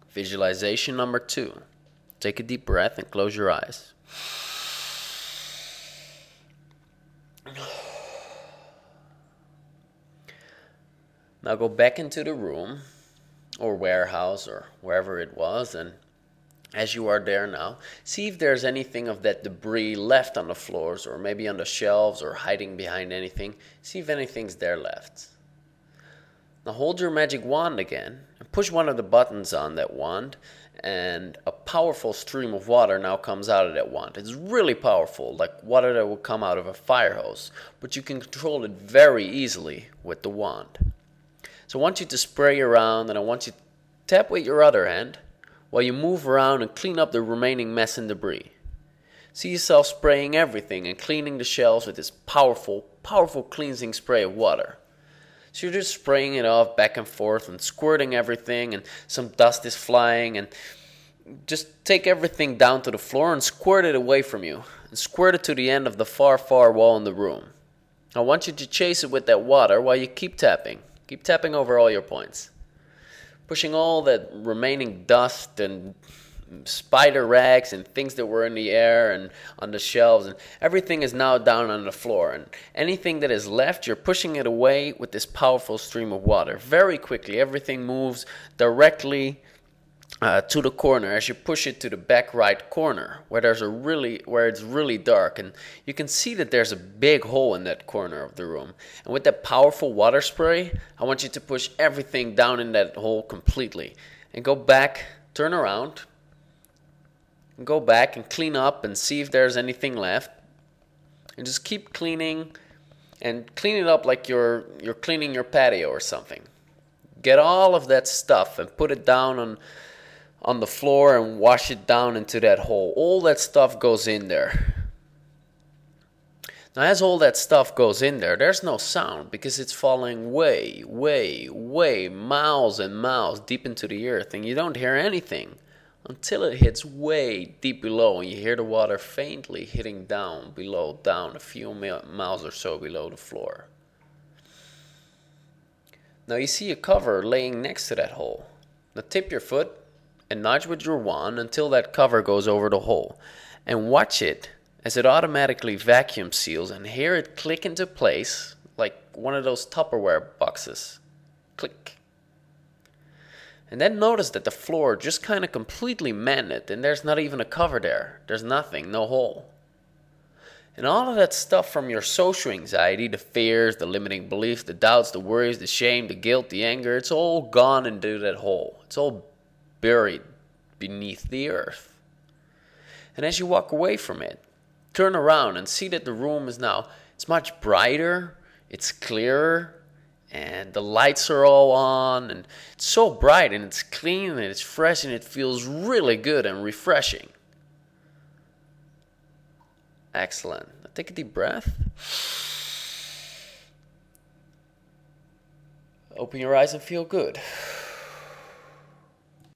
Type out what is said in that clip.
Visualization number 2. Take a deep breath and close your eyes. Now go back into the room or warehouse or wherever it was, and as you are there now, see if there's anything of that debris left on the floors or maybe on the shelves or hiding behind anything. See if anything's there left. Now hold your magic wand again and push one of the buttons on that wand, and a powerful stream of water now comes out of that wand. It's really powerful, like water that would come out of a fire hose, but you can control it very easily with the wand. So I want you to spray around, and I want you to tap with your other hand while you move around and clean up the remaining mess and debris. See yourself spraying everything and cleaning the shelves with this powerful, powerful cleansing spray of water. So you're just spraying it off back and forth and squirting everything, and some dust is flying, and just take everything down to the floor and squirt it away from you, and squirt it to the end of the far, far wall in the room. I want you to chase it with that water while you keep tapping. Keep tapping over all your points, pushing all that remaining dust and spider rags and things that were in the air and on the shelves, and everything is now down on the floor, and anything that is left, you're pushing it away with this powerful stream of water. Very quickly, everything moves directly to the corner as you push it to the back right corner where it's really dark, and you can see that there's a big hole in that corner of the room. And with that powerful water spray, I want you to push everything down in that hole completely, and go back, turn around, and go back and clean up and see if there's anything left, and just keep cleaning, and clean it up like you're cleaning your patio or something. Get all of that stuff and put it down on the floor and wash it down into that hole. All that stuff goes in there. Now as all that stuff goes in there, there's no sound because it's falling way, way, way miles and miles deep into the earth, and you don't hear anything until it hits way deep below, and you hear the water faintly hitting down a few miles or so below the floor. Now you see a cover laying next to that hole. Now tip your foot and nudge with your wand until that cover goes over the hole, and watch it as it automatically vacuum seals, and hear it click into place like one of those Tupperware boxes. Click. And then notice that the floor just kind of completely mended, and there's not even a cover there. There's nothing, no hole. And all of that stuff from your social anxiety, the fears, the limiting beliefs, the doubts, the worries, the shame, the guilt, the anger, it's all gone into that hole. It's all buried beneath the earth. And as you walk away from it, turn around and see that the room is now, it's much brighter, it's clearer, and the lights are all on, and it's so bright, and it's clean, and it's fresh, and it feels really good and refreshing. Excellent. Now take a deep breath. Open your eyes and feel good.